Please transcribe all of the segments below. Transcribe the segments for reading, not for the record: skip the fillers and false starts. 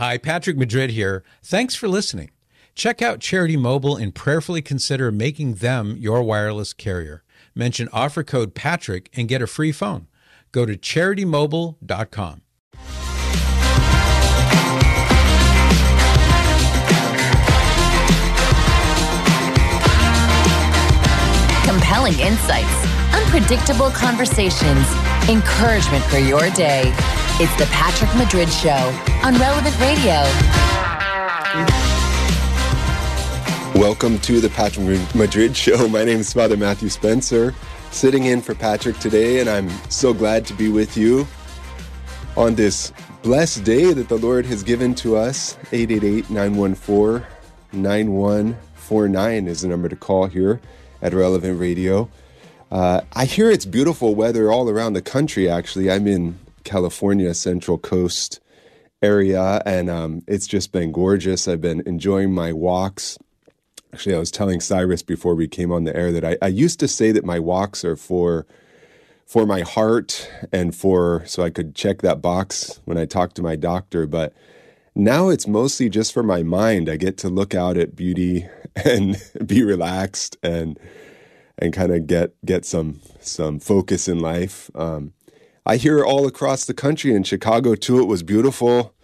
Hi, Patrick Madrid here. Thanks for listening. Check out Charity Mobile and prayerfully consider making them your wireless carrier. Mention offer code Patrick and get a free phone. Go to CharityMobile.com. Compelling insights, unpredictable conversations, encouragement for your day. It's the Patrick Madrid Show on Relevant Radio. Welcome to the Patrick Madrid Show. My name is Father Matthew Spencer, sitting in for Patrick today, and I'm so glad to be with you on this blessed day that the Lord has given to us. 888-914-9149 is the number to call here at Relevant Radio. I hear it's beautiful weather all around the country, actually. I'm in California, Central Coast area, and it's just been gorgeous. I've been enjoying my walks. Actually, I was telling Cyrus before we came on the air that I used to say that my walks are for my heart and so I could check that box when I talk to my doctor, but now it's mostly just for my mind. I get to look out at beauty and be relaxed and kind of get some focus in life. I hear all across the country. In Chicago too, it was beautiful.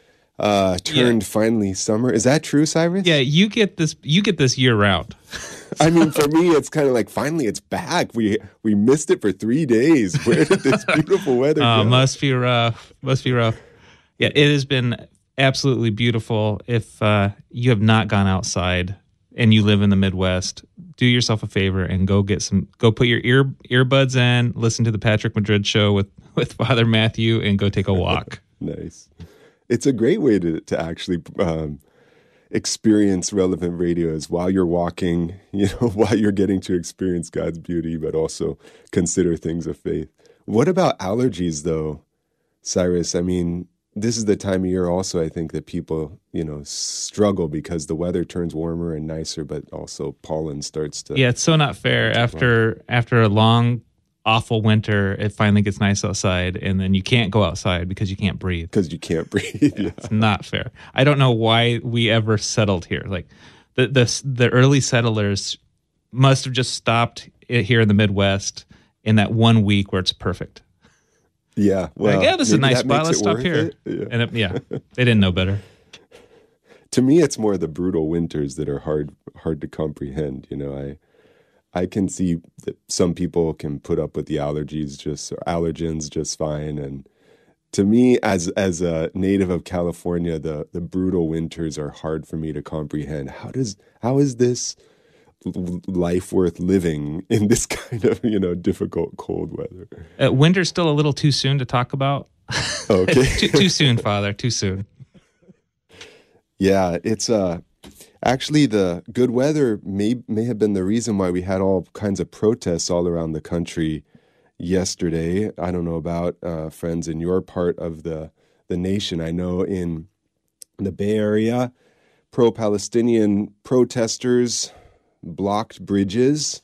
Finally summer. Is that true, Cyrus? Yeah, you get this year round. I mean, for me, it's kind of like finally it's back. We missed it for 3 days. Where did this beautiful weather go? Must be rough. Yeah, it has been absolutely beautiful. If you have not gone outside and you live in the Midwest, do yourself a favor and go put your earbuds in, listen to the Patrick Madrid Show with Father Matthew, and go take a walk. Nice. It's a great way to actually experience Relevant Radio is while you're walking, while you're getting to experience God's beauty, but also consider things of faith. What about allergies, though, Cyrus? I mean, this is the time of year also, I think, that people, struggle because the weather turns warmer and nicer, but also pollen starts to... Yeah, it's so not fair. After a long, awful winter, it finally gets nice outside, and then you can't go outside because you can't breathe. Because you can't breathe, yeah. It's not fair. I don't know why we ever settled here. Like, the early settlers must have just stopped it here in the Midwest in that 1 week where it's perfect. Yeah, well, this is a nice spot. Let's stop here. Yeah. And they didn't know better. To me, it's more the brutal winters that are hard to comprehend. I can see that some people can put up with the allergens just fine. And to me, as a native of California, the brutal winters are hard for me to comprehend. How is this life worth living in this kind of difficult cold weather? Winter's still a little too soon to talk about. Okay. too soon, Father. Too soon. Yeah, it's actually the good weather may have been the reason why we had all kinds of protests all around the country yesterday. I don't know about friends in your part of the nation. I know in the Bay Area, pro-Palestinian protesters blocked bridges,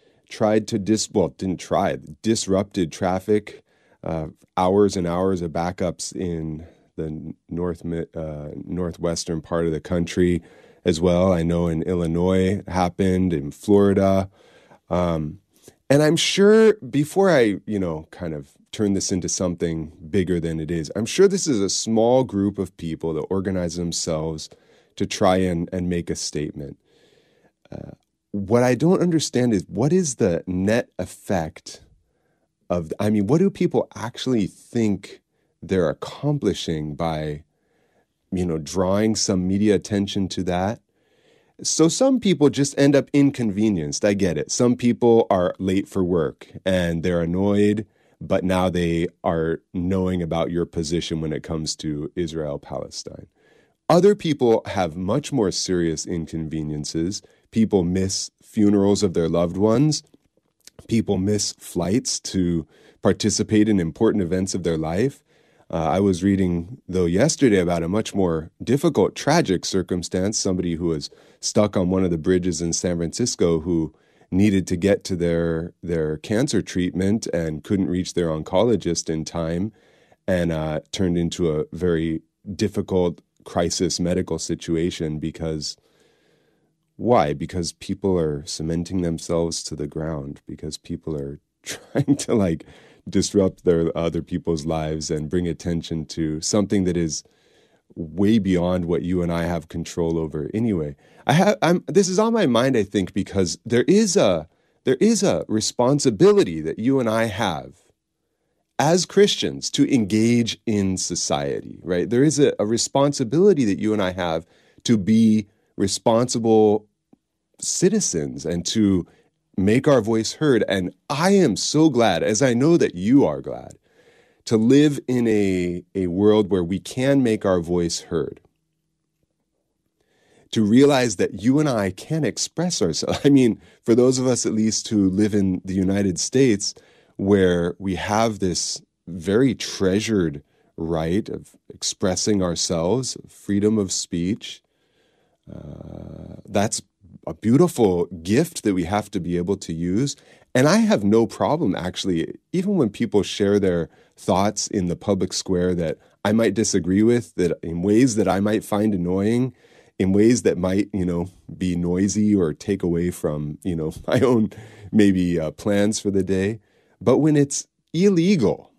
disrupted traffic, hours and hours of backups in the northwestern part of the country as well. I know in Illinois it happened, in Florida. And I'm sure before I, kind of turn this into something bigger than it is, I'm sure this is a small group of people that organize themselves to try and make a statement. What I don't understand is what is the net effect what do people actually think they're accomplishing by, drawing some media attention to that? So some people just end up inconvenienced. I get it. Some people are late for work and they're annoyed, but now they are knowing about your position when it comes to Israel-Palestine. Other people have much more serious inconveniences. People miss funerals of their loved ones. People miss flights to participate in important events of their life. I was reading, though, yesterday about a much more difficult, tragic circumstance, somebody who was stuck on one of the bridges in San Francisco who needed to get to their cancer treatment and couldn't reach their oncologist in time and turned into a very difficult crisis medical situation because why? Because people are cementing themselves to the ground, because people are trying to like disrupt their other people's lives and bring attention to something that is way beyond what you and I have control over anyway. This is on my mind, I think, because there is a responsibility that you and I have as Christians to engage in society, right? There is a responsibility that you and I have to be responsible citizens and to make our voice heard. And I am so glad, as I know that you are glad, to live in a world where we can make our voice heard. To realize that you and I can express ourselves. I mean, for those of us at least who live in the United States, where we have this very treasured right of expressing ourselves, freedom of speech, that's a beautiful gift that we have to be able to use. And I have no problem, actually, even when people share their thoughts in the public square that I might disagree with, that in ways that I might find annoying, in ways that might, be noisy or take away from, my own maybe plans for the day. But when it's illegal,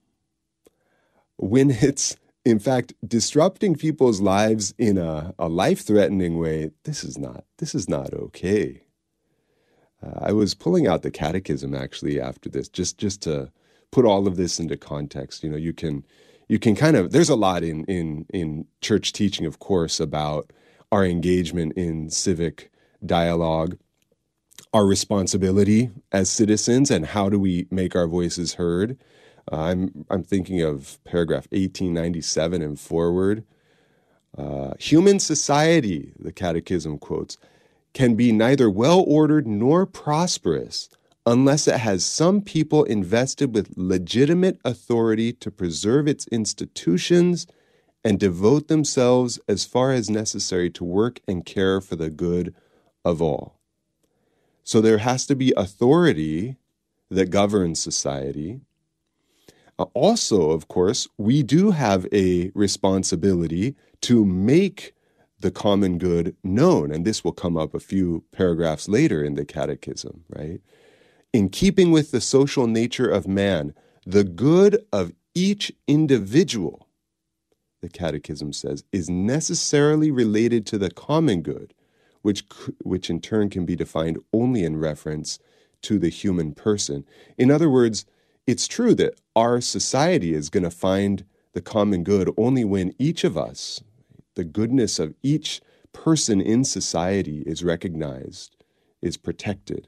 when it's, in fact, disrupting people's lives in a life-threatening way, this is not okay. I was pulling out the catechism actually after this, just to put all of this into context. You can kind of, there's a lot in church teaching, of course, about our engagement in civic dialogue, our responsibility as citizens, and how do we make our voices heard. I'm thinking of paragraph 1897 and forward. Human society, the Catechism quotes, can be neither well-ordered nor prosperous unless it has some people invested with legitimate authority to preserve its institutions and devote themselves as far as necessary to work and care for the good of all. So there has to be authority that governs society. Also, of course, we do have a responsibility to make the common good known. And this will come up a few paragraphs later in the Catechism, right? In keeping with the social nature of man, the good of each individual, the Catechism says, is necessarily related to the common good, which in turn can be defined only in reference to the human person. In other words, it's true that our society is going to find the common good only when each of us, the goodness of each person in society, is recognized, is protected.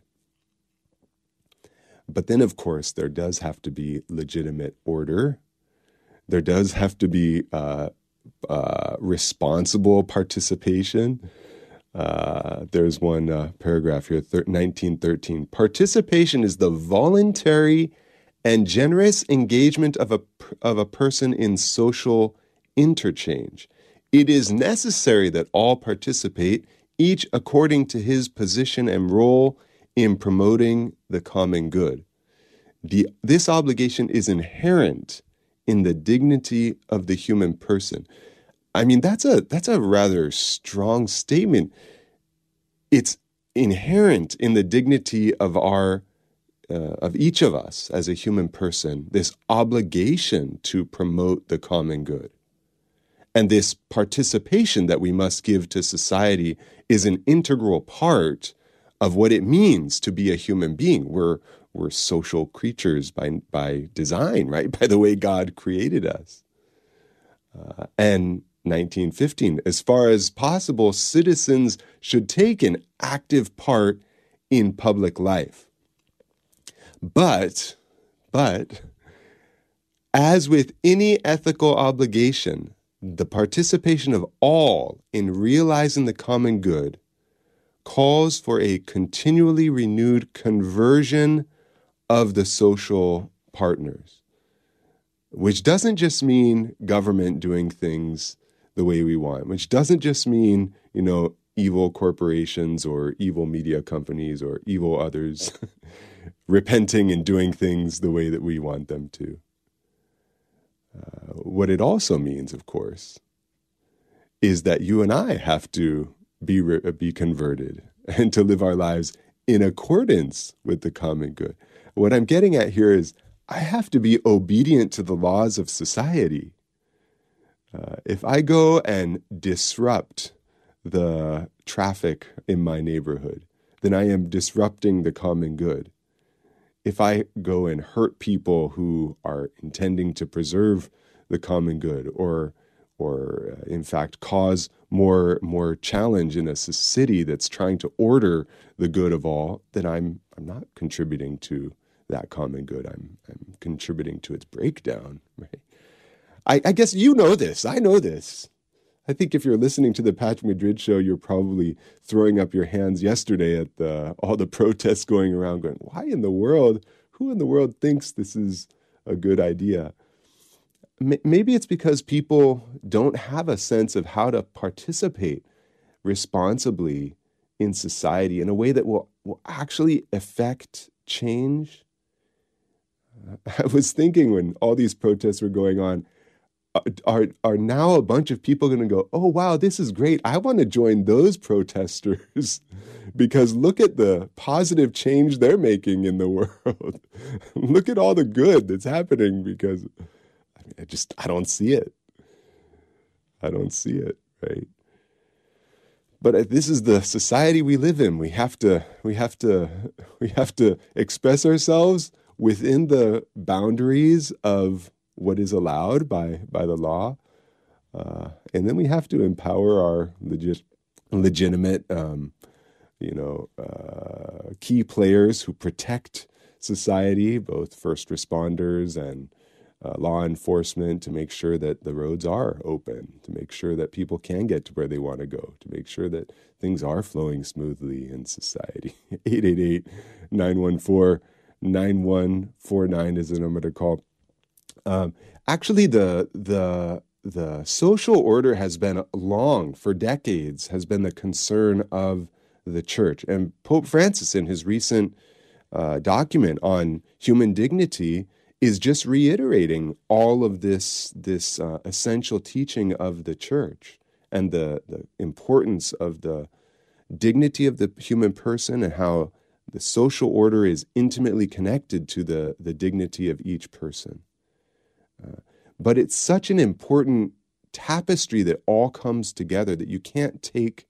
But then, of course, there does have to be legitimate order. There does have to be responsible participation. There's one paragraph here, 1913. Participation is the voluntary and generous engagement of a person in social interchange. It is necessary that all participate, each according to his position and role in promoting the common good. This obligation is inherent in the dignity of the human person. I mean, that's a rather strong statement. It's inherent in the dignity of of each of us as a human person, this obligation to promote the common good. And this participation that we must give to society is an integral part of what it means to be a human being. We're social creatures by design, right? By the way God created us. And 1915, as far as possible, citizens should take an active part in public life. But, as with any ethical obligation, the participation of all in realizing the common good calls for a continually renewed conversion of the social partners, which doesn't just mean government doing things the way we want, which doesn't just mean, evil corporations or evil media companies or evil others repenting and doing things the way that we want them to. What it also means, of course, is that you and I have to be converted and to live our lives in accordance with the common good. What I'm getting at here is I have to be obedient to the laws of society. If I go and disrupt the traffic in my neighborhood, then I am disrupting the common good. If I go and hurt people who are intending to preserve the common good, or in fact cause more challenge in a city that's trying to order the good of all, then I'm not contributing to that common good. I'm contributing to its breakdown, right? I guess you know this. I know this. I think if you're listening to the Patrick Madrid show, you're probably throwing up your hands yesterday at all the protests going around going, who in the world thinks this is a good idea? Maybe it's because people don't have a sense of how to participate responsibly in society in a way that will actually affect change. I was thinking when all these protests were going on, are now a bunch of people going to go, oh, wow, this is great. I want to join those protesters because look at the positive change they're making in the world. Look at all the good that's happening because I don't see it. I don't see it, right? But this is the society we live in. We have to express ourselves within the boundaries of what is allowed by the law, and then we have to empower our legitimate, key players who protect society, both first responders and law enforcement, to make sure that the roads are open, to make sure that people can get to where they want to go, to make sure that things are flowing smoothly in society. 888-914-9149 is the number to call. Actually, the social order has been for decades, has been the concern of the church. And Pope Francis, in his recent document on human dignity, is just reiterating all of this essential teaching of the church and the importance of the dignity of the human person and how the social order is intimately connected to the dignity of each person. But it's such an important tapestry that all comes together that you can't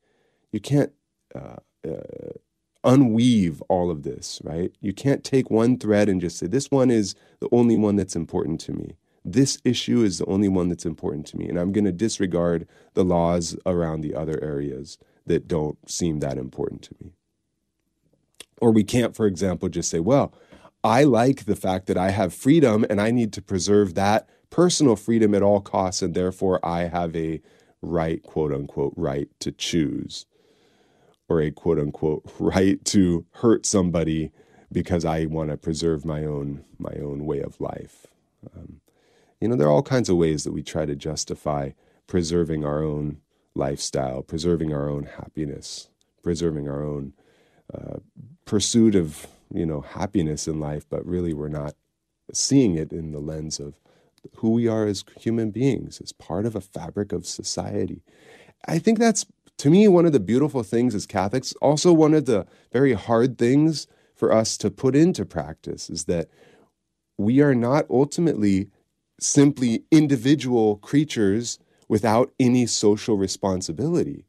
unweave all of this, right? You can't take one thread and just say, this one is the only one that's important to me. This issue is the only one that's important to me. And I'm going to disregard the laws around the other areas that don't seem that important to me. Or we can't, for example, just say, well, I like the fact that I have freedom and I need to preserve that personal freedom at all costs, and therefore I have a right, quote unquote, right to choose, or a quote unquote right to hurt somebody because I want to preserve my own way of life. There are all kinds of ways that we try to justify preserving our own lifestyle, preserving our own happiness, preserving our own pursuit of happiness in life, but really we're not seeing it in the lens of who we are as human beings, as part of a fabric of society. I think that's, to me, one of the beautiful things as Catholics. Also, one of the very hard things for us to put into practice is that we are not ultimately simply individual creatures without any social responsibility.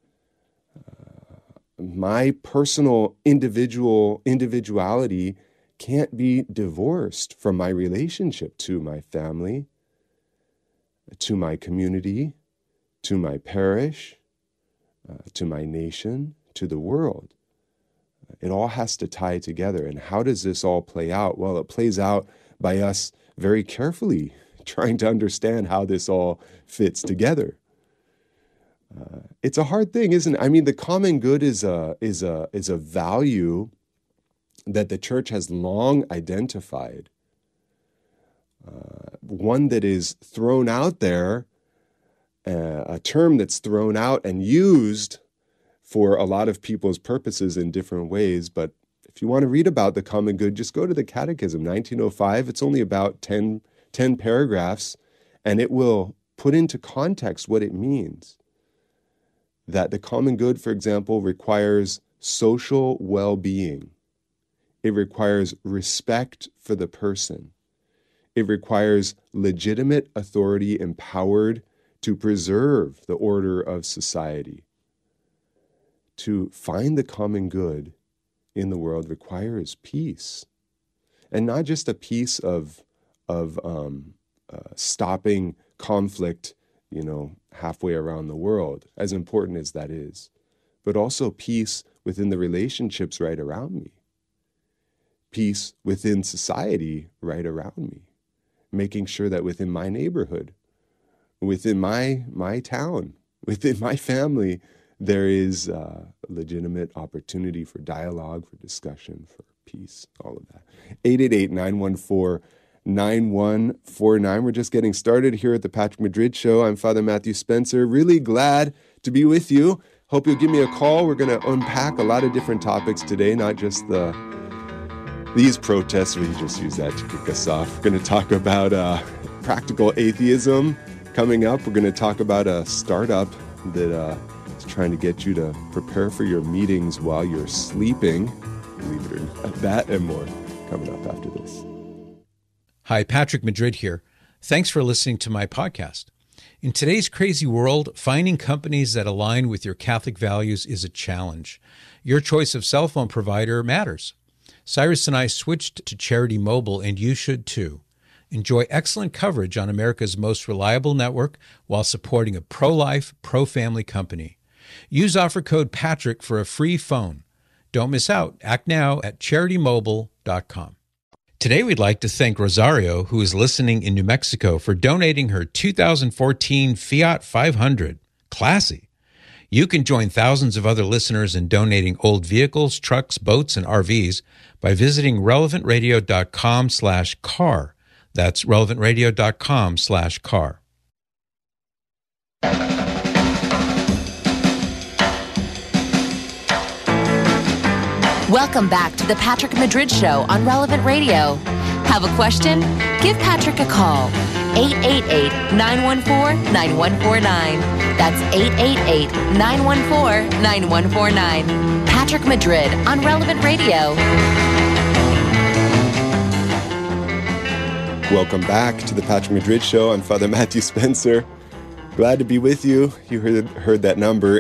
My personal individuality can't be divorced from my relationship to my family, to my community, to my parish, to my nation, to the world. It all has to tie together. And how does this all play out? Well, it plays out by us very carefully trying to understand how this all fits together. It's a hard thing, isn't it? I mean, the common good is a value that the church has long identified, one that is thrown out there, a term that's thrown out and used for a lot of people's purposes in different ways. But if you want to read about the common good, just go to the Catechism, 1905. It's only about 10 paragraphs, and it will put into context what it means. that the common good, for example, requires social well-being. It requires respect for the person. It requires legitimate authority empowered to preserve the order of society. To find the common good in the world requires peace. And not just a peace of stopping conflict, halfway around the world, as important as that is, but also peace within the relationships right around me. Peace within society right around me. Making sure that within my neighborhood, within my town, within my family, there is legitimate opportunity for dialogue, for discussion, for peace, all of that. 888-914-9149. We're just getting started here at the Patrick Madrid Show. I'm Father Matthew Spencer. Really glad to be with you. Hope you'll give me a call. We're going to unpack a lot of different topics today, not just these protests. We just use that to kick us off. We're going to talk about practical atheism coming up. We're going to talk about a startup that is trying to get you to prepare for your meetings while you're sleeping. Believe it or not. That and more coming up after this. Hi, Patrick Madrid here. Thanks for listening to my podcast. In today's crazy world, finding companies that align with your Catholic values is a challenge. Your choice of cell phone provider matters. Cyrus and I switched to Charity Mobile, and you should too. Enjoy excellent coverage on America's most reliable network while supporting a pro-life, pro-family company. Use offer code Patrick for a free phone. Don't miss out. Act now at CharityMobile.com. Today, we'd like to thank Rosario, who is listening in New Mexico, for donating her 2014 Fiat 500. Classy. You can join thousands of other listeners in donating old vehicles, trucks, boats, and RVs by visiting relevantradio.com/car. That's relevantradio.com/car. Welcome back to the Patrick Madrid Show on Relevant Radio. Have a question? Give Patrick a call. 888-914-9149. That's 888-914-9149. Patrick Madrid on Relevant Radio. Welcome back to the Patrick Madrid Show. I'm Father Matthew Spencer. Glad to be with you. You heard that number,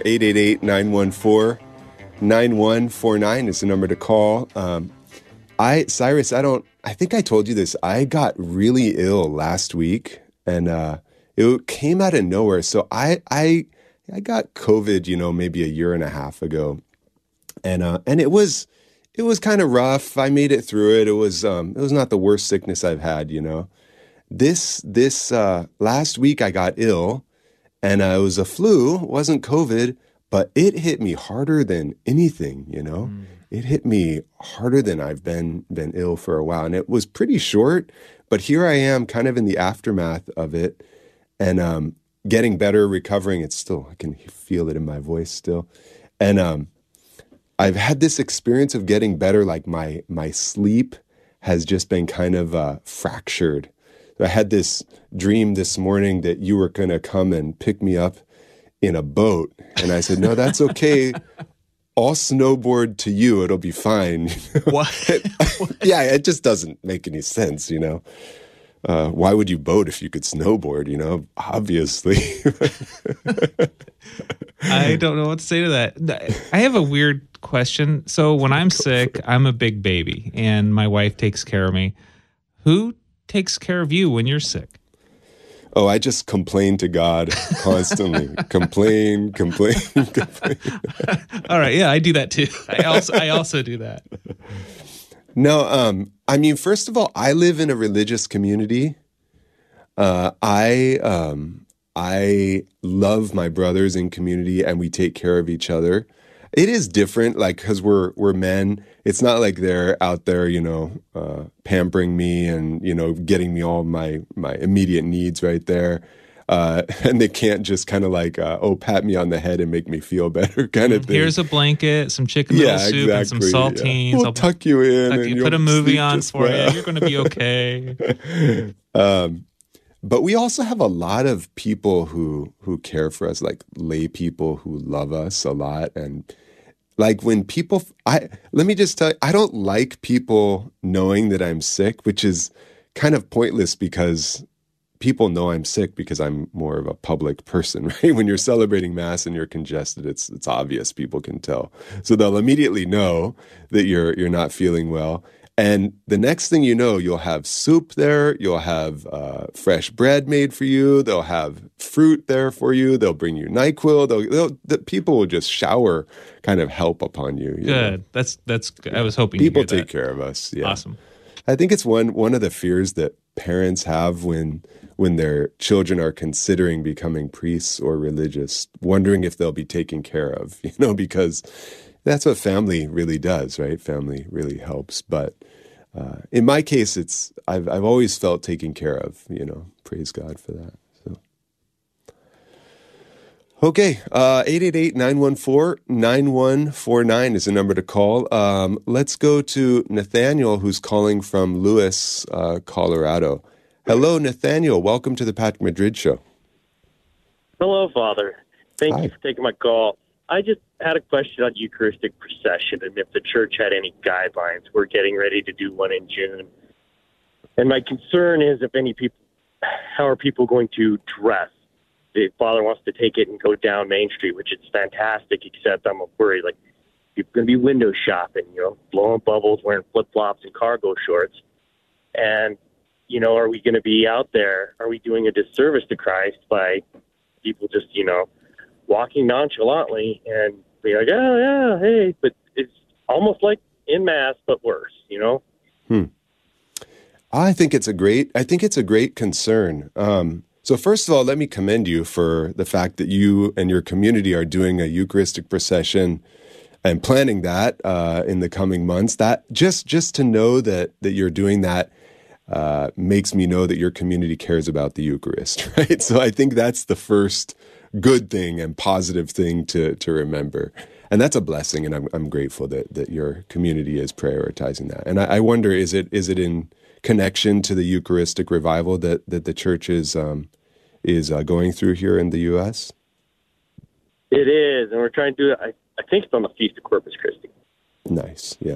888-914-9149 is the number to call. Cyrus, I think I told you this. I got really ill last week, and it came out of nowhere. So I got COVID, maybe a year and a half ago, and it was kind of rough. I made it through it. It was not the worst sickness I've had. This last week I got ill, and it was a flu. It wasn't COVID. But it hit me harder than anything, It hit me harder than I've been ill for a while. And it was pretty short, but here I am kind of in the aftermath of it and getting better, recovering. It's still, I can feel it in my voice still. And I've had this experience of getting better, like my sleep has just been kind of fractured. I had this dream this morning that you were going to come and pick me up in a boat. And I said, no, that's okay. I'll snowboard to you. It'll be fine. What? Yeah, it just doesn't make any sense, Why would you boat if you could snowboard, obviously. I don't know what to say to that. I have a weird question. So when I'm sick, I'm a big baby and my wife takes care of me. Who takes care of you when you're sick? Oh, I just complain to God constantly. complain. All right, yeah, I do that too. I also do that. No, first of all, I live in a religious community. I love my brothers in community, and we take care of each other. It is different, because we're men. It's not like they're out there, pampering me and, getting me all my immediate needs right there. And they can't just kind of pat me on the head and make me feel better kind of thing. Here's a blanket, some chicken noodle soup, and some saltines. Yeah. We'll tuck you in. Put a movie on for you. You're going to be okay. But we also have a lot of people who care for us, like lay people who love us a lot. And like when people, let me just tell you, I don't like people knowing that I'm sick, which is kind of pointless because people know I'm sick because I'm more of a public person, right? When you're celebrating Mass and you're congested, it's obvious. People can tell. So they'll immediately know that you're not feeling well. And the next thing you know, you'll have soup there. You'll have fresh bread made for you. They'll have fruit there for you. They'll bring you NyQuil. The people will just shower kind of help upon you. Good. That's good. I was hoping people to hear take care of us. Yeah. Awesome. I think it's one of the fears that parents have when their children are considering becoming priests or religious, wondering if they'll be taken care of, because that's what family really does, right? Family really helps. But in my case, I've always felt taken care of, praise God for that. So, okay, 888-914-9149 is the number to call. Let's go to Nathaniel, who's calling from Lewis, Colorado. Hello, Nathaniel. Welcome to the Patrick Madrid Show. Hello, Father. Thank Hi. you for taking my call. I just had a question on Eucharistic procession and if the church had any guidelines. We're getting ready to do one in June. And my concern is how are people going to dress? The Father wants to take it and go down Main Street, which is fantastic, except I'm worried, like, people are going to be window shopping, blowing bubbles, wearing flip-flops and cargo shorts. And, are we going to be out there? Are we doing a disservice to Christ by people just, walking nonchalantly and be like, oh, yeah, hey, but it's almost like in Mass, but worse, I think it's a great concern. So first of all, let me commend you for the fact that you and your community are doing a Eucharistic procession and planning that in the coming months. That just to know that you're doing that makes me know that your community cares about the Eucharist, right? So I think that's the first good thing and positive thing to remember. And that's a blessing, and I'm grateful that your community is prioritizing that. And I wonder, is it in connection to the Eucharistic revival that the church is going through here in the U.S.? It is, and we're trying to do it. I think it's on the Feast of Corpus Christi. Nice, yeah.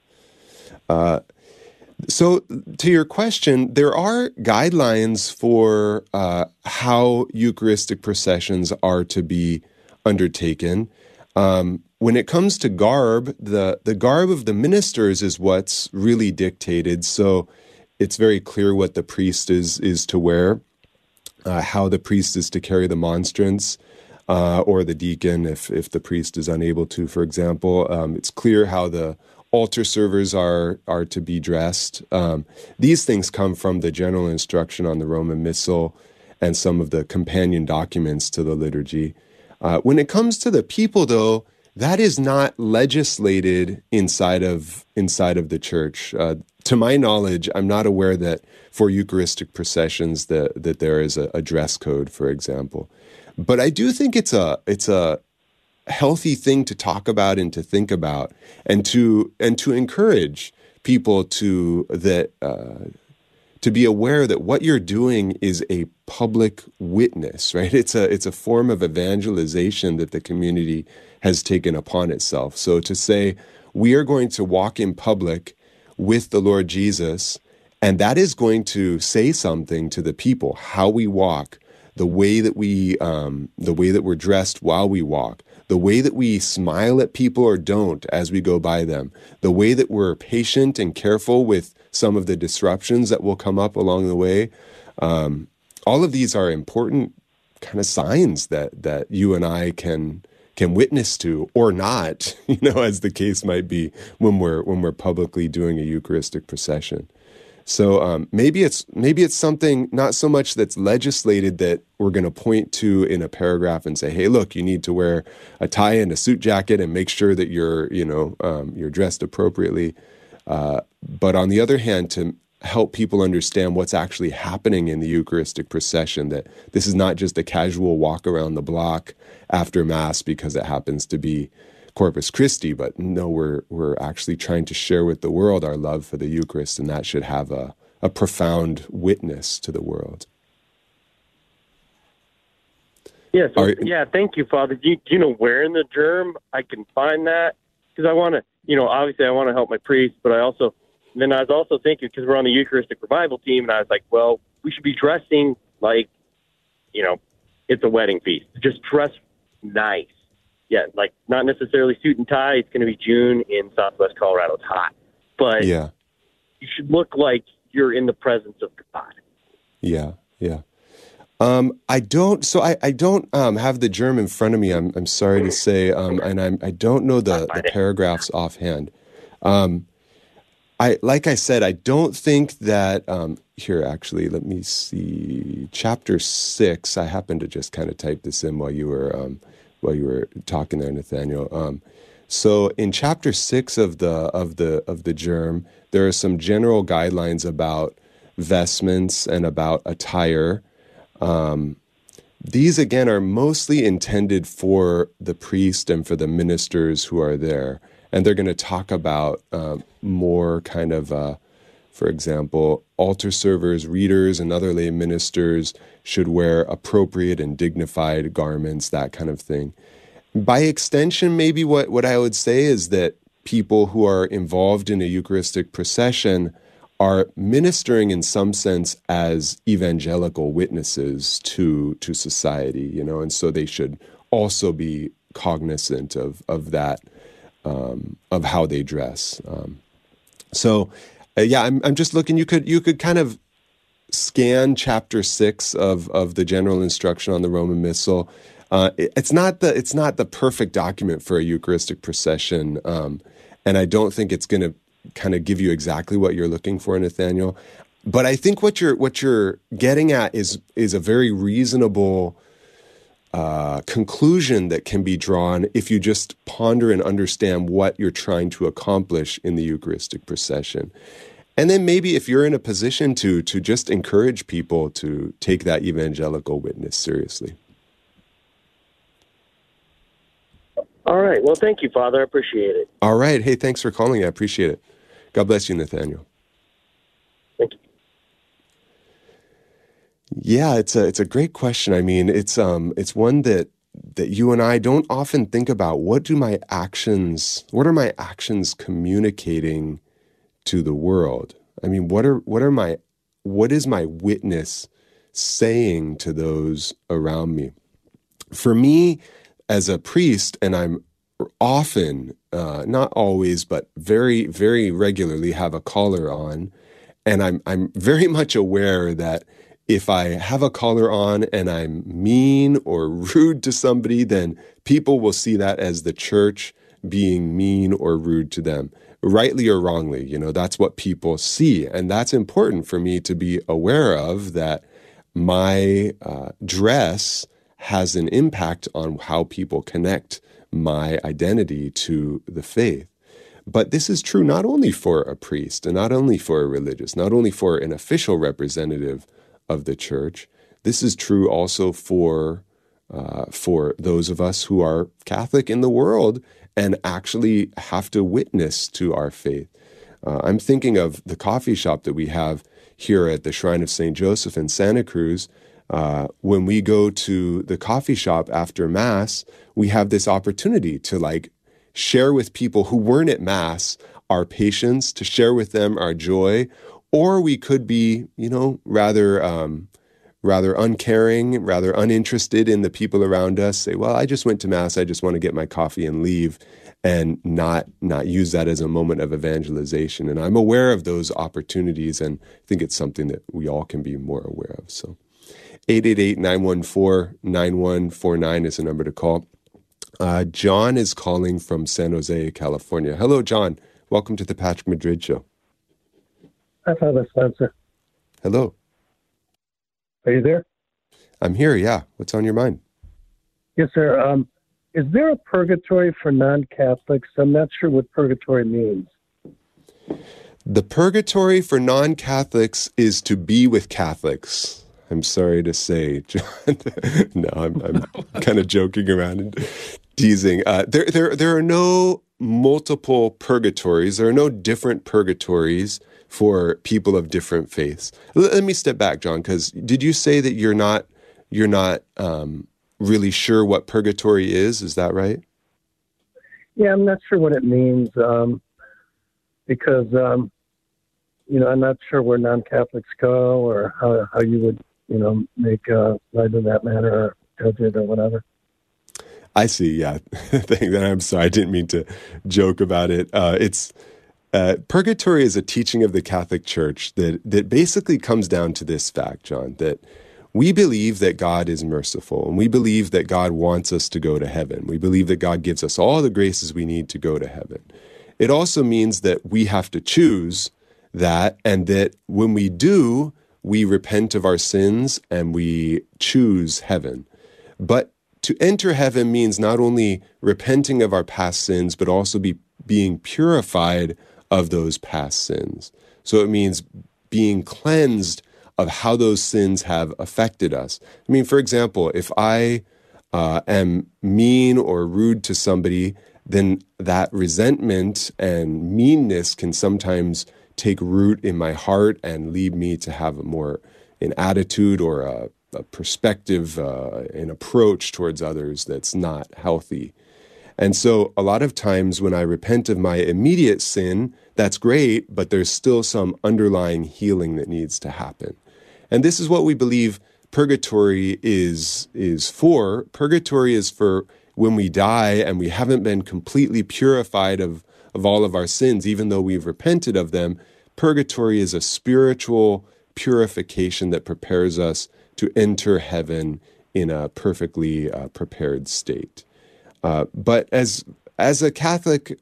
So to your question, there are guidelines for how Eucharistic processions are to be undertaken. When it comes to garb, the garb of the ministers is what's really dictated. So it's very clear what the priest is to wear, how the priest is to carry the monstrance, or the deacon if the priest is unable to, for example. It's clear how the altar servers are to be dressed. These things come from the general instruction on the Roman Missal and some of the companion documents to the liturgy. When it comes to the people, though, that is not legislated inside of the church. To my knowledge, I'm not aware that for Eucharistic processions that there is a dress code, for example. But I do think it's a healthy thing to talk about and to think about, and to encourage people to be aware that what you're doing is a public witness, right? It's a form of evangelization that the community has taken upon itself. So to say we are going to walk in public with the Lord Jesus, and that is going to say something to the people, how we walk, the way that we're dressed while we walk, the way that we smile at people or don't as we go by them, the way that we're patient and careful with some of the disruptions that will come up along the way. All of these are important kind of signs that you and I can witness to, or not, as the case might be when we're publicly doing a Eucharistic procession. So maybe it's something not so much that's legislated that we're going to point to in a paragraph and say, hey, look, you need to wear a tie and a suit jacket and make sure that you're dressed appropriately. But on the other hand, to help people understand what's actually happening in the Eucharistic procession, that this is not just a casual walk around the block after Mass because it happens to be Corpus Christi, but no, we're actually trying to share with the world our love for the Eucharist, and that should have a profound witness to the world. Yeah, thank you, Father. Do you know where in the germ I can find that? Because I want to, obviously I want to help my priest, but I was also thinking, because we're on the Eucharistic Revival team, and I was like, well, we should be dressing like, it's a wedding feast. Just dress nice. Yeah, like not necessarily suit and tie. It's going to be June in Southwest Colorado. It's hot. But yeah, you should look like you're in the presence of God. Yeah. I don't have the germ in front of me. I'm sorry to say, and I don't know the paragraphs offhand. Like I said, I don't think that here, actually, let me see, chapter 6. I happened to just kind of type this in while you were talking there, Nathaniel. So in chapter 6 of the germ, there are some general guidelines about vestments and about attire. These again are mostly intended for the priest and for the ministers who are there. And they're going to talk about more kind of, for example, altar servers, readers, and other lay ministers should wear appropriate and dignified garments, that kind of thing. By extension, maybe what I would say is that people who are involved in a Eucharistic procession are ministering in some sense as evangelical witnesses to society, and so they should also be cognizant of that, of how they dress. I'm just looking. You could kind of scan chapter 6 of the general instruction on the Roman Missal. It's not the perfect document for a Eucharistic procession, and I don't think it's going to kind of give you exactly what you're looking for, Nathaniel. But I think what you're getting at is a very reasonable conclusion that can be drawn if you just ponder and understand what you're trying to accomplish in the Eucharistic procession. And then maybe if you're in a position to just encourage people to take that evangelical witness seriously. All right. Well, thank you, Father. I appreciate it. All right. Hey, thanks for calling. I appreciate it. God bless you, Nathaniel. Thank you. Yeah, it's a great question. I mean, it's one that you and I don't often think about. What are my actions communicating to the world? I mean, what is my witness saying to those around me? For me, as a priest, and I'm often, not always, but very, very regularly have a collar on, and I'm very much aware that if I have a collar on and I'm mean or rude to somebody, then people will see that as the church being mean or rude to them, rightly or wrongly. That's what people see, and that's important for me to be aware of, that my dress has an impact on how people connect my identity to the faith. But this is true not only for a priest and not only for a religious, not only for an official representative of the church. This is true also for those of us who are Catholic in the world and actually have to witness to our faith. I'm thinking of the coffee shop that we have here at the Shrine of St. Joseph in Santa Cruz. When we go to the coffee shop after Mass, we have this opportunity to share with people who weren't at Mass our patience, to share with them our joy, or we could be, rather uncaring, rather uninterested in the people around us. Say, well, I just went to Mass, I just want to get my coffee and leave, and not use that as a moment of evangelization. And I'm aware of those opportunities, and I think it's something that we all can be more aware of. So 888-914-9149 is the number to call. John is calling from San Jose, California. Hello, John. Welcome to the Patrick Madrid Show. Hi, Father Spencer. Hello. Are you there? I'm here, yeah. What's on your mind? Yes, sir. Is there a purgatory for non-Catholics? I'm not sure what purgatory means. The purgatory for non-Catholics is to be with Catholics. I'm sorry to say, John. No, I'm kind of joking around and teasing. There are no multiple purgatories. There are no different purgatories for people of different faiths. Let me step back, John, because did you say that you're not really sure what purgatory is. Is that right? Yeah, I'm not sure what it means because, I'm not sure where non-Catholics go or how you would, make light of that matter or judge it or whatever. I see. Yeah. I'm sorry. I didn't mean to joke about it. Purgatory is a teaching of the Catholic Church that basically comes down to this fact, John, that we believe that God is merciful, and we believe that God wants us to go to heaven. We believe that God gives us all the graces we need to go to heaven. It also means that we have to choose that, and that when we do, we repent of our sins and we choose heaven. But to enter heaven means not only repenting of our past sins, but also being purified of those past sins. So it means being cleansed of how those sins have affected us. I mean, for example, if I am mean or rude to somebody, then that resentment and meanness can sometimes take root in my heart and lead me to have an attitude or a perspective, an approach towards others that's not healthy. And so a lot of times when I repent of my immediate sin, that's great, but there's still some underlying healing that needs to happen. And this is what we believe purgatory is for. Purgatory is for when we die and we haven't been completely purified of all of our sins, even though we've repented of them. Purgatory is a spiritual purification that prepares us to enter heaven in a perfectly prepared state. But as a Catholic,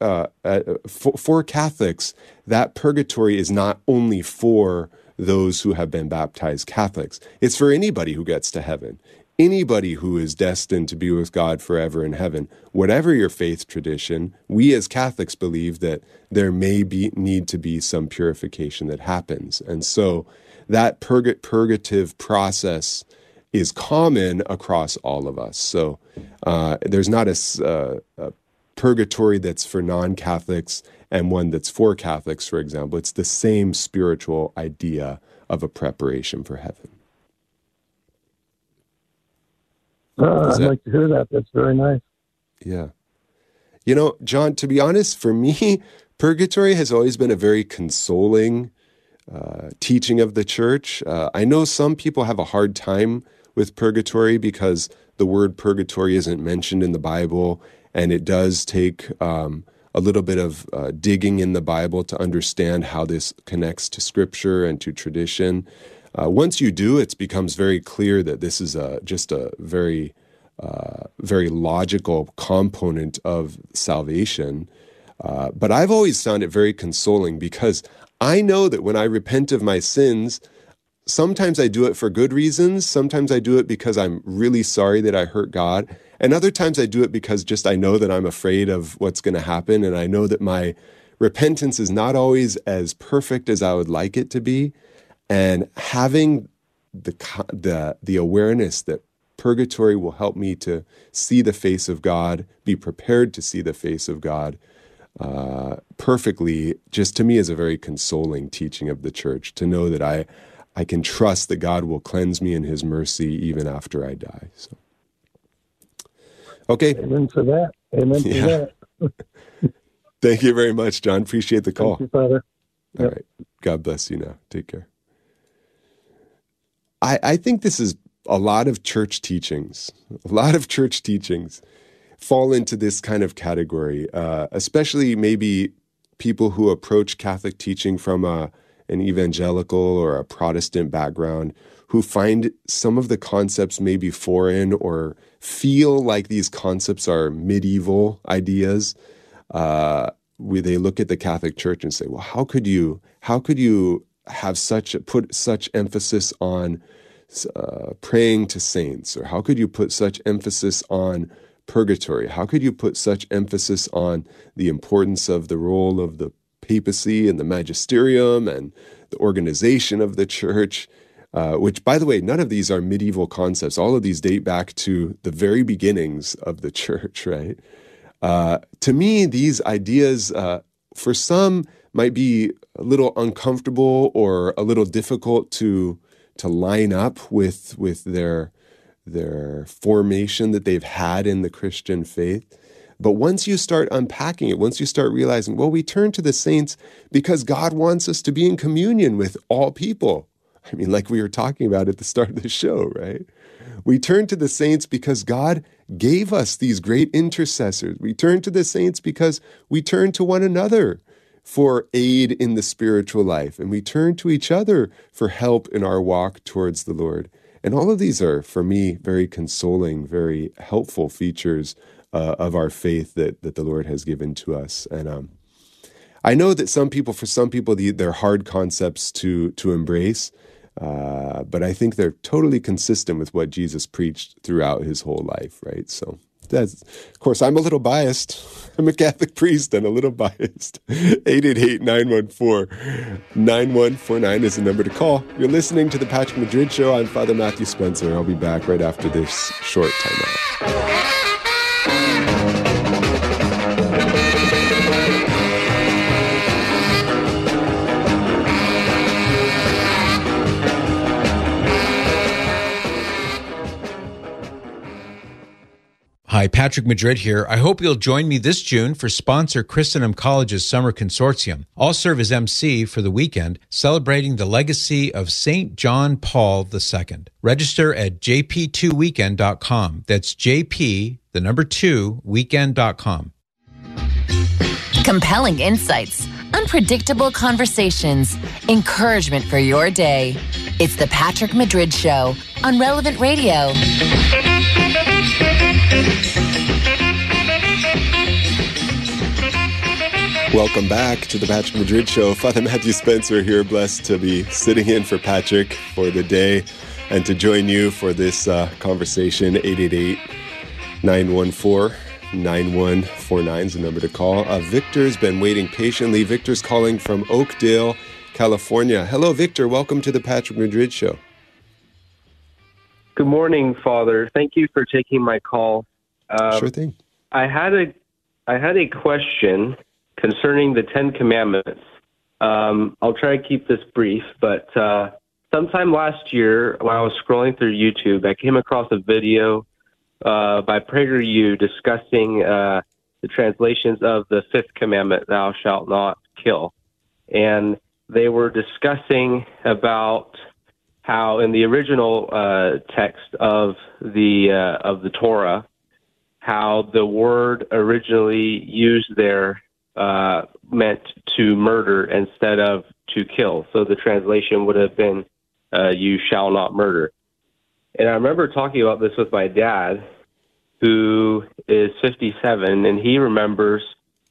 for Catholics, that purgatory is not only for those who have been baptized Catholics. It's for anybody who gets to heaven, anybody who is destined to be with God forever in heaven. Whatever your faith tradition, we as Catholics believe that there may need to be some purification that happens. And so that purgative process is common across all of us. So there's not a purgatory that's for non-Catholics and one that's for Catholics, for example. It's the same spiritual idea of a preparation for heaven. I'd like to hear that. That's very nice. Yeah. John, to be honest, for me, purgatory has always been a very consoling teaching of the church. I know some people have a hard time with purgatory because the word purgatory isn't mentioned in the Bible, and it does take a little bit of digging in the Bible to understand how this connects to Scripture and to tradition. Once you do, it becomes very clear that this is just a very, very logical component of salvation. But I've always found it very consoling because I know that when I repent of my sins, sometimes I do it for good reasons. Sometimes I do it because I'm really sorry that I hurt God. And other times I do it because just I know that I'm afraid of what's going to happen. And I know that my repentance is not always as perfect as I would like it to be. And having the awareness that purgatory will help me to see the face of God, be prepared to see the face of God perfectly, just to me is a very consoling teaching of the church, to know that I can trust that God will cleanse me in his mercy even after I die. So, okay. Amen for that. Amen for that. Thank you very much, John. Appreciate the call. Thank you, Father. All right. God bless you now. Take care. I think this is a lot of church teachings. A lot of church teachings fall into this kind of category, especially maybe people who approach Catholic teaching from an evangelical or a Protestant background, who find some of the concepts maybe foreign or feel like these concepts are medieval ideas. They look at the Catholic Church and say, well, how could you have put such emphasis on praying to saints? Or how could you put such emphasis on purgatory? How could you put such emphasis on the importance of the role of the papacy and the magisterium and the organization of the church? Which, by the way, none of these are medieval concepts. All of these date back to the very beginnings of the church, right? To me, these ideas, for some, might be a little uncomfortable or a little difficult to line up with their their formation that they've had in the Christian faith. But once you start unpacking it, once you start realizing, well, we turn to the saints because God wants us to be in communion with all people. I mean, like we were talking about at the start of the show, right? We turn to the saints because God gave us these great intercessors. We turn to the saints because we turn to one another for aid in the spiritual life. And we turn to each other for help in our walk towards the Lord. And all of these are, for me, very consoling, very helpful features of our faith that the Lord has given to us. And I know that for some people, they're hard concepts to embrace, but I think they're totally consistent with what Jesus preached throughout his whole life, right? So that's, of course, I'm a little biased. I'm a Catholic priest and a little biased. 888-914-9149 is the number to call. You're listening to The Patrick Madrid Show. I'm Father Matthew Spencer. I'll be back right after this short timeout. Hi, Patrick Madrid here. I hope you'll join me this June for sponsor Christendom College's Summer Consortium. I'll serve as MC for the weekend, celebrating the legacy of St. John Paul II. Register at jp2weekend.com. That's JP, the number 2, weekend.com. Compelling insights, unpredictable conversations, encouragement for your day. It's the Patrick Madrid Show on Relevant Radio. Welcome back to the Patrick Madrid Show. Father Matthew Spencer here, blessed to be sitting in for Patrick for the day and to join you for this conversation. 888-914-9149 is the number to call. Victor's been waiting patiently. Victor's calling from Oakdale, California. Hello, Victor. Welcome to the Patrick Madrid Show. Good morning, Father. Thank you for taking my call. Sure thing. I had a question concerning the Ten Commandments. I'll try to keep this brief, but sometime last year when I was scrolling through YouTube, I came across a video by PragerU discussing the translations of the Fifth Commandment, thou shalt not kill. And they were discussing about how in the original text of the Torah, how the word originally used there meant to murder instead of to kill. So the translation would have been, you shall not murder. And I remember talking about this with my dad, who is 57, and he remembers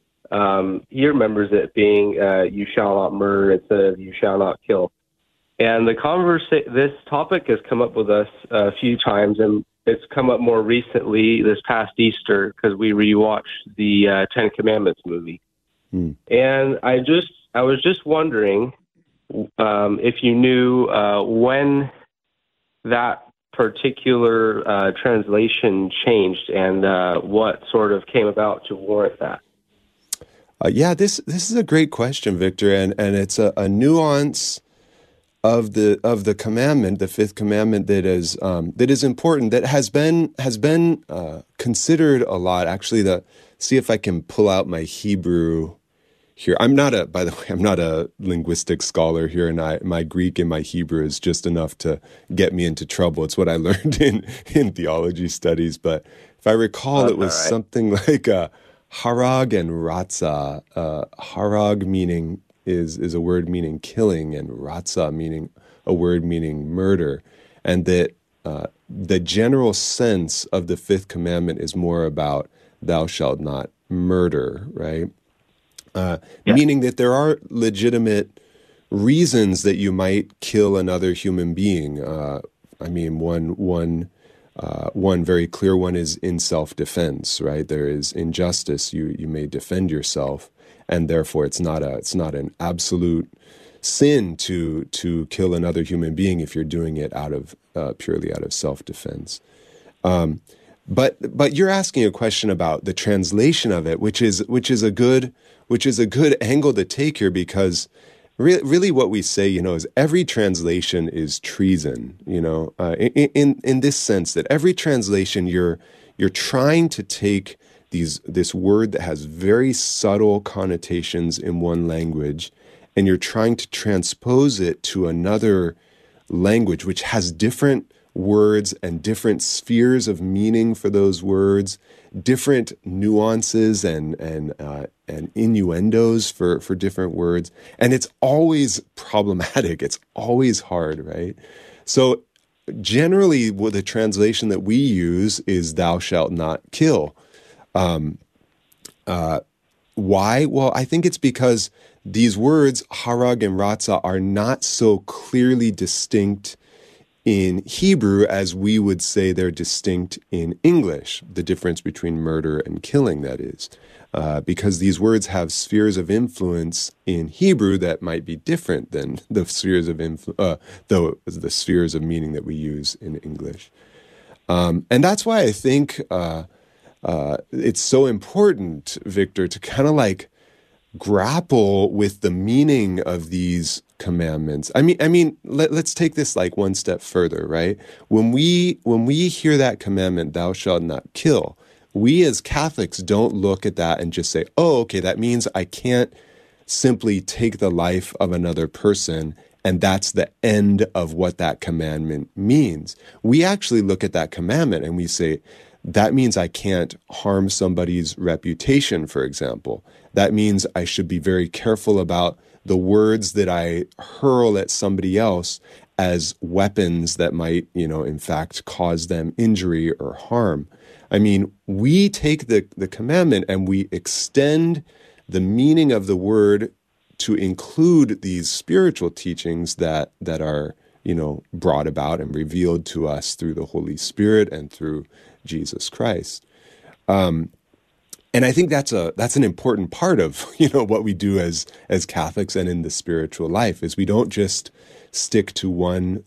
it being, you shall not murder instead of you shall not kill. And this topic has come up with us a few times, and it's come up more recently this past Easter because we rewatched the Ten Commandments movie. And I was just wondering if you knew when that particular translation changed and what sort of came about to warrant that. Yeah, this is a great question, Victor, and it's a nuance of the commandment, the Fifth Commandment, that is important, that has been considered a lot. Actually, see if I can pull out my Hebrew here. By the way, I'm not a linguistic scholar here, and my Greek and my Hebrew is just enough to get me into trouble. It's what I learned in theology studies. But if I recall, it was something like harag and ratzah. Harag meaning is a word meaning killing, and ratzah meaning a word meaning murder, and that the general sense of the Fifth Commandment is more about thou shalt not murder, right? Meaning that there are legitimate reasons that you might kill another human being. I mean, one very clear one is in self-defense, right? There is injustice. You may defend yourself, and therefore it's not an absolute sin to kill another human being if you're doing it purely out of self-defense. But you're asking a question about the translation of it, which is a good angle to take here, because really what we say, is every translation is treason, in this sense that every translation you're trying to take this word that has very subtle connotations in one language, and you're trying to transpose it to another language which has different words and different spheres of meaning for those words, different nuances and innuendos for different words. And it's always problematic. It's always hard, right? So generally, the translation that we use is "thou shalt not kill." Why? Well, I think it's because these words, harag and ratzah, are not so clearly distinct in Hebrew as we would say they're distinct in English, the difference between murder and killing, that is. Because these words have spheres of influence in Hebrew that might be different than the spheres of the spheres of meaning that we use in English. And that's why I think it's so important, Victor, to kind of like grapple with the meaning of these commandments. I mean, let's take this like one step further, right? When we hear that commandment, "Thou shalt not kill," we as Catholics don't look at that and just say, "Oh, okay, that means I can't simply take the life of another person, and that's the end of what that commandment means." We actually look at that commandment and we say, that means I can't harm somebody's reputation, for example. That means I should be very careful about the words that I hurl at somebody else as weapons that might, in fact, cause them injury or harm. I mean, we take the commandment and we extend the meaning of the word to include these spiritual teachings that are, brought about and revealed to us through the Holy Spirit and through Jesus Christ. And I think that's an important part of, what we do as Catholics and in the spiritual life, is we don't just stick to one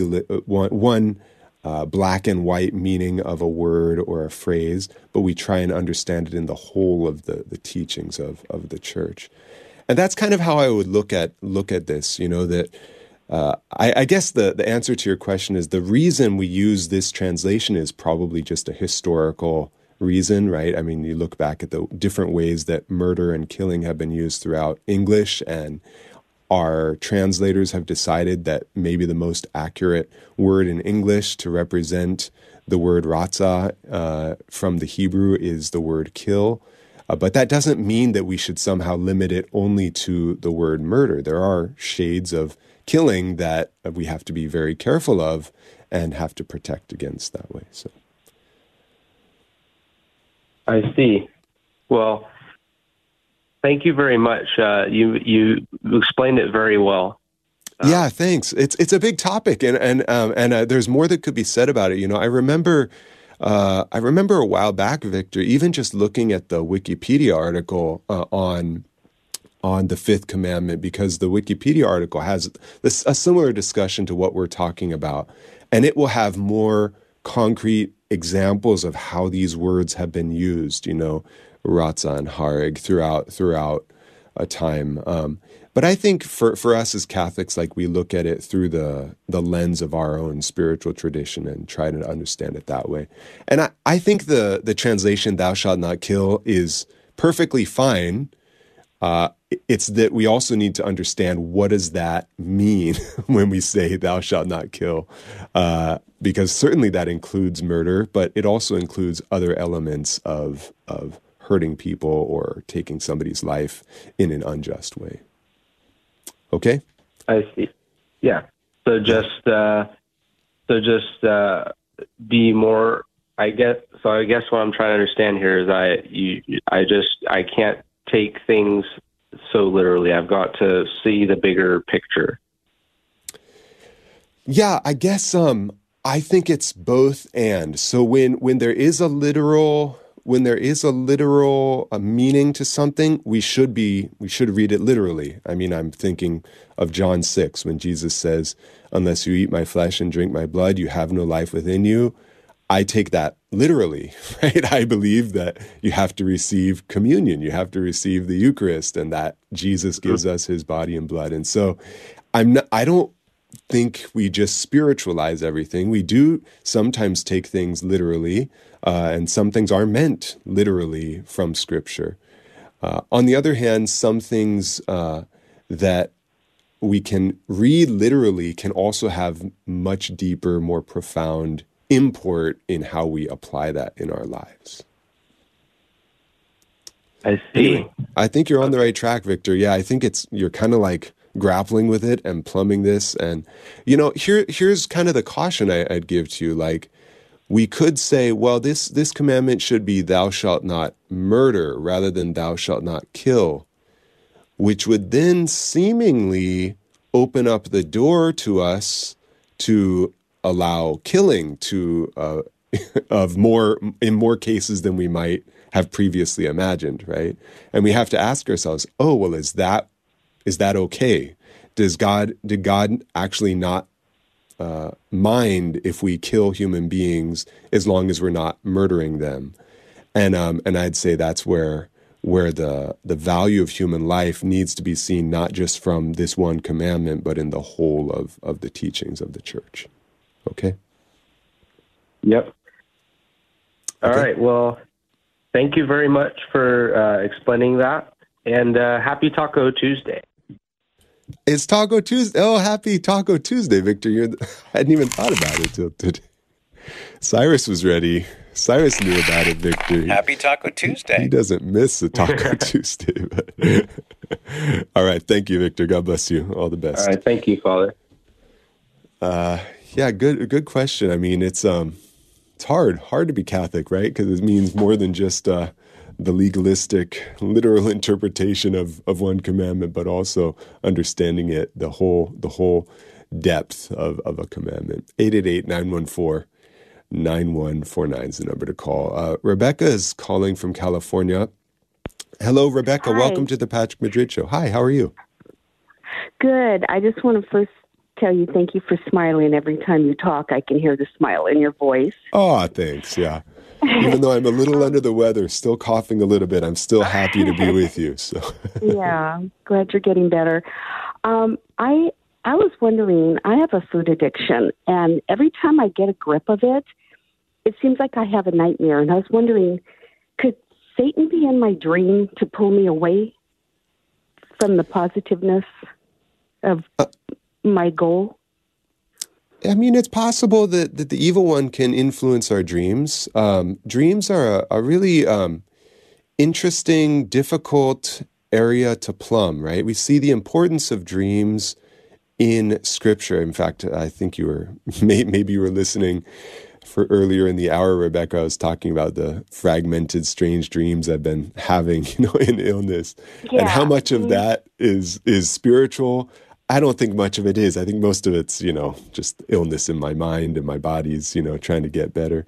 black and white meaning of a word or a phrase, but we try and understand it in the whole of the teachings of the church. And that's kind of how I would look at this, that I guess the answer to your question is the reason we use this translation is probably just a historical reason, right? I mean, you look back at the different ways that murder and killing have been used throughout English, and our translators have decided that maybe the most accurate word in English to represent the word ratzah from the Hebrew is the word kill. But that doesn't mean that we should somehow limit it only to the word murder. There are shades of killing that we have to be very careful of and have to protect against that way. So, I see. Well, thank you very much. You explained it very well. Yeah, thanks. It's a big topic, and there's more that could be said about it. I remember a while back, Victor, even just looking at the Wikipedia article on the fifth commandment, because the Wikipedia article has a similar discussion to what we're talking about, and it will have more concrete examples of how these words have been used, ratzah and harag throughout a time. But I think for us as Catholics, like, we look at it through the lens of our own spiritual tradition and try to understand it that way. And I think the translation "thou shalt not kill" is perfectly fine. It's that we also need to understand, what does that mean when we say "thou shalt not kill"? Because certainly that includes murder, but it also includes other elements of hurting people or taking somebody's life in an unjust way. Okay? I see. Yeah. So just be more. I guess what I'm trying to understand here is I can't take things so literally. I've got to see the bigger picture. Yeah, I guess I think it's both and. So when there is a literal meaning to something, we should read it literally. I mean, I'm thinking of John 6 when Jesus says, "Unless you eat my flesh and drink my blood, you have no life within you." I take that literally, right? I believe that you have to receive communion, you have to receive the Eucharist, and that Jesus gives us his body and blood. And so I don't think we just spiritualize everything. We do sometimes take things literally, and some things are meant literally from Scripture. On the other hand, some things that we can read literally can also have much deeper, more profound import in how we apply that in our lives. I see. Anyway, I think you're on the right track, Victor. Yeah, I think you're kind of like grappling with it and plumbing this. And, here's kind of the caution I'd give to you. Like, we could say, well, this commandment should be thou shalt not murder rather than thou shalt not kill, which would then seemingly open up the door to us to allow killing in more cases than we might have previously imagined, right? And we have to ask ourselves, oh, well, is that okay? Did God actually not mind if we kill human beings as long as we're not murdering them? And I'd say that's where the value of human life needs to be seen, not just from this one commandment, but in the whole of the teachings of the church. Okay? Yep. All Okay. right. Well, thank you very much for explaining that. And happy Taco Tuesday. It's Taco Tuesday. Oh, happy Taco Tuesday, Victor. I hadn't even thought about it till today. Cyrus was ready. Cyrus knew about it, Victor. Happy Taco Tuesday. He doesn't miss a Taco Tuesday. But all right. Thank you, Victor. God bless you. All the best. All right. Thank you, Father. Yeah, good question. I mean, it's hard to be Catholic, right? Because it means more than just the legalistic, literal interpretation of one commandment, but also understanding it, the whole depth of a commandment. 888-914-9149 is the number to call. Rebecca is calling from California. Hello, Rebecca. Hi. Welcome to the Patrick Madrid Show. Hi, how are you? Good. I just want to first tell you thank you for smiling. Every time you talk, I can hear the smile in your voice. Oh, thanks. Yeah. Even though I'm a little under the weather, still coughing a little bit, I'm still happy to be with you. So Yeah, glad you're getting better. I was wondering, I have a food addiction, and every time I get a grip of it, it seems like I have a nightmare. And I was wondering, could Satan be in my dream to pull me away from the positiveness of my goal? I mean, it's possible that the evil one can influence our dreams. Dreams are a really interesting, difficult area to plumb, right? We see the importance of dreams in Scripture. In fact, I think maybe you were listening for earlier in the hour, Rebecca. I was talking about the fragmented, strange dreams I've been having, in illness, and how much of that is spiritual. I don't think much of it is. I think most of it's, just illness in my mind and my body's, trying to get better.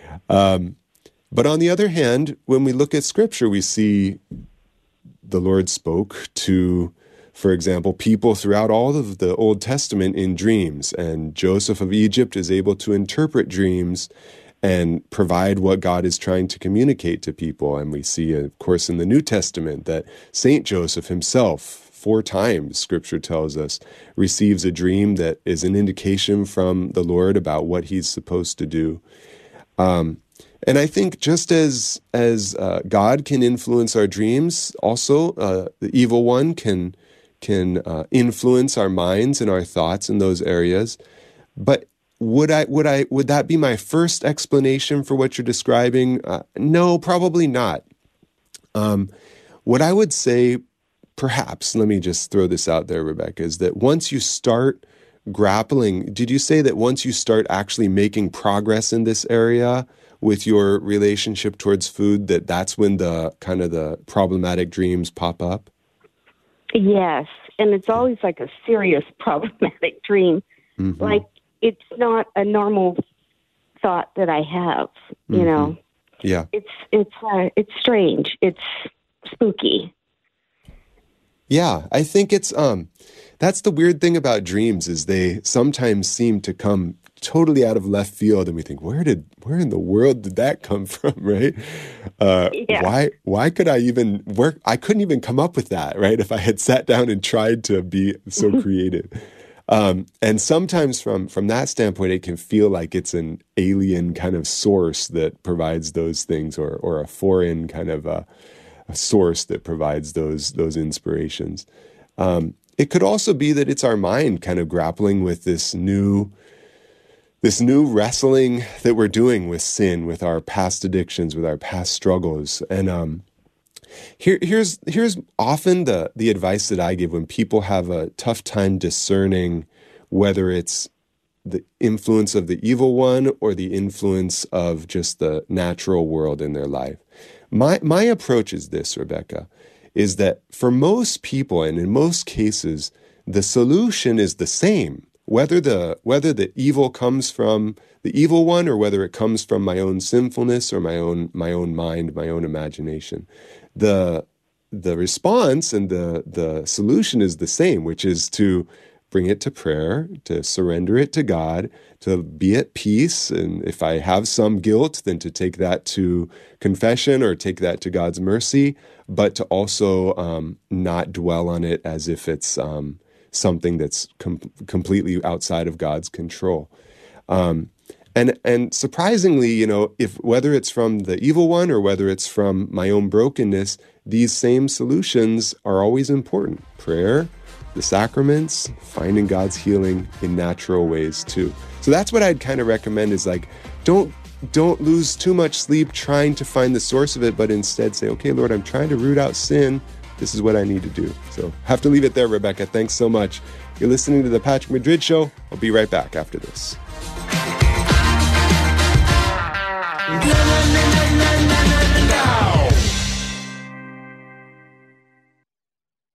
But on the other hand, when we look at Scripture, we see the Lord spoke to, for example, people throughout all of the Old Testament in dreams. And Joseph of Egypt is able to interpret dreams and provide what God is trying to communicate to people. And we see, of course, in the New Testament that Saint Joseph himself, 4 times, Scripture tells us, receives a dream that is an indication from the Lord about what he's supposed to do. And I think just as God can influence our dreams, also the evil one can influence our minds and our thoughts in those areas. But would that be my first explanation for what you're describing? No, probably not. What I would say, perhaps, let me just throw this out there, Rebecca, is that once you start grappling, did you say that once you start actually making progress in this area with your relationship towards food, that's when the kind of the problematic dreams pop up? Yes, and it's always like a serious problematic dream. Mm-hmm. Like, it's not a normal thought that I have, you know. Yeah. It's strange. It's spooky. Yeah, I think it's that's the weird thing about dreams is they sometimes seem to come totally out of left field, and we think, where in the world did that come from, right? Why could I even work? I couldn't even come up with that, right? If I had sat down and tried to be so creative. And sometimes from that standpoint, it can feel like it's an alien kind of source that provides those things, or a foreign kind of a source that provides those inspirations. It could also be that it's our mind kind of grappling with this new wrestling that we're doing with sin, with our past addictions, with our past struggles. And here's often the advice that I give when people have a tough time discerning whether it's the influence of the evil one or the influence of just the natural world in their life. My approach is this, Rebecca, is that for most people and in most cases, the solution is the same. Whether the evil comes from the evil one or whether it comes from my own sinfulness or my own mind, my own imagination, the response and the solution is the same, which is to bring it to prayer, to surrender it to God, to be at peace. And if I have some guilt, then to take that to confession or take that to God's mercy, but to also not dwell on it as if it's something that's completely outside of God's control. And surprisingly, whether it's from the evil one or whether it's from my own brokenness, these same solutions are always important. Prayer, the sacraments, finding God's healing in natural ways too. So that's what I'd kind of recommend is like, don't lose too much sleep trying to find the source of it, but instead say, okay, Lord, I'm trying to root out sin. This is what I need to do. So have to leave it there, Rebecca. Thanks so much. You're listening to The Patrick Madrid Show. I'll be right back after this.